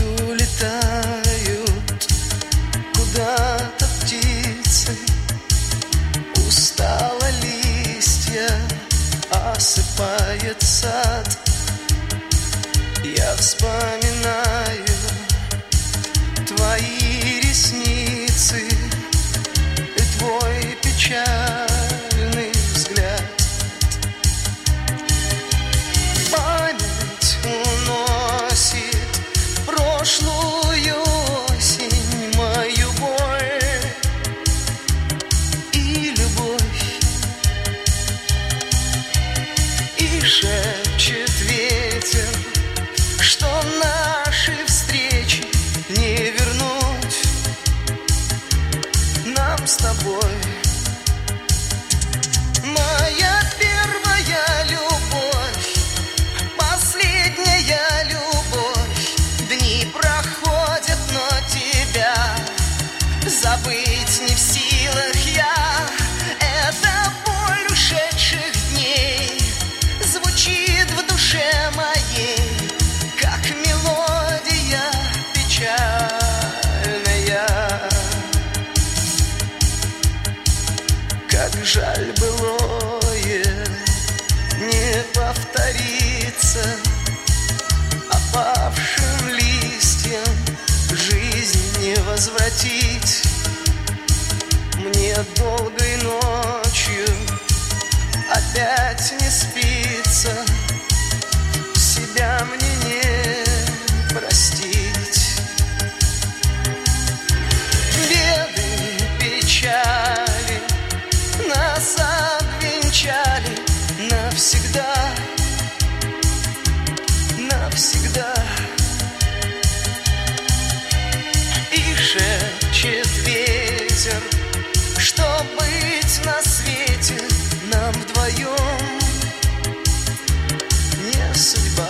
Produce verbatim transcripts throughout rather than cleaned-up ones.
улетают куда-то птицы, устало листья осыпает сад. Я вспоминаю твои ресницы и твой печальный взгляд. Память уносит в прошлую осень мою боль и любовь, и шепчет ветер, что наши встречи не вернуть нам с тобой. Моя первая любовь, последняя любовь. Дни проходят, но тебя забыть не в силах я. Это боль ушедших дней звучит в душе моей, как мелодия печальная. Как жаль былое не повторится, опавшим листьям жизнь не возвратить. Мне долгой ночью опять не спится, себя мне не простить. Беды, печали нас обвенчали навсегда, навсегда. И шепчет ветер, что быть на свете нам вдвоем не судьба.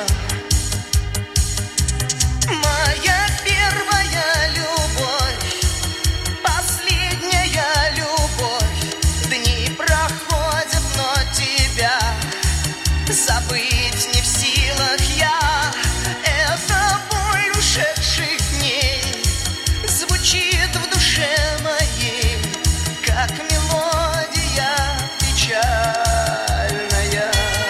Моя первая любовь, последняя любовь. Дни проходят, но тебя забыть не в силах я. Это боль ушедших дней звучит в душе моей, как мелодия печальная.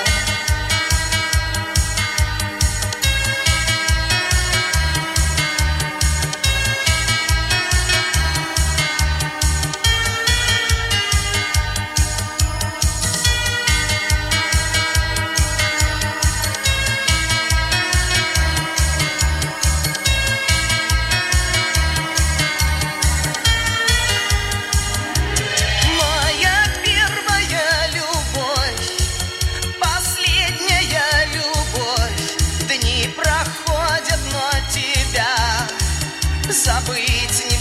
Моя первая любовь, последняя любовь. Дни проходят, но тебя забыть не